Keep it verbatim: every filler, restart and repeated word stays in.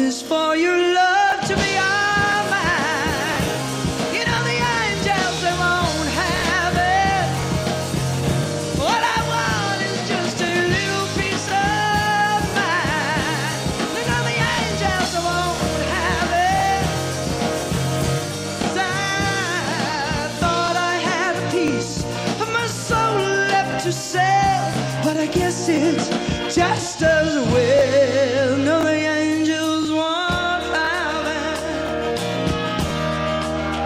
is for your love to be all mine. You know the angels, they won't have it. What I want is just a little piece of mine. You know the angels, they won't have it. 'Cause I thought I had a piece of my soul left to sell, but I guess it's just as well.